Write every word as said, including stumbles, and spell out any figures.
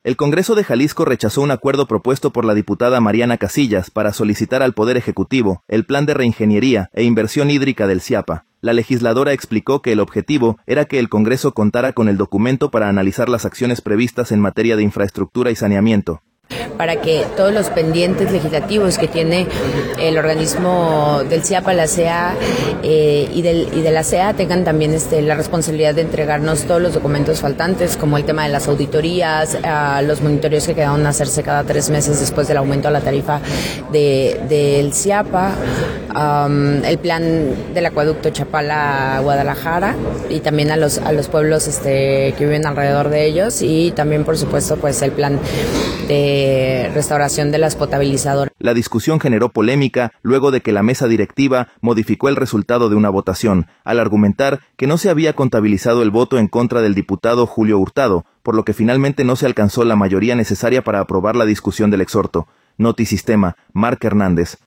El Congreso de Jalisco rechazó un acuerdo propuesto por la diputada Mariana Casillas para solicitar al Poder Ejecutivo el plan de reingeniería e inversión hídrica del CIAPA. La legisladora explicó que el objetivo era que el Congreso contara con el documento para analizar las acciones previstas en materia de infraestructura y saneamiento, para que todos los pendientes legislativos que tiene el organismo del CIAPA, la C E A eh, y, del, y de la C E A tengan también este, la responsabilidad de entregarnos todos los documentos faltantes, como el tema de las auditorías, uh, los monitoreos que quedaron a hacerse cada tres meses después del aumento a la tarifa de, del CIAPA, um, el plan del acueducto Chapala-Guadalajara y también a los, a los pueblos este, que viven alrededor de ellos, y también, por supuesto, pues el plan de restauración de las potabilizadoras. La discusión generó polémica luego de que la mesa directiva modificó el resultado de una votación, al argumentar que no se había contabilizado el voto en contra del diputado Julio Hurtado, por lo que finalmente no se alcanzó la mayoría necesaria para aprobar la discusión del exhorto. Notisistema, Marc Hernández.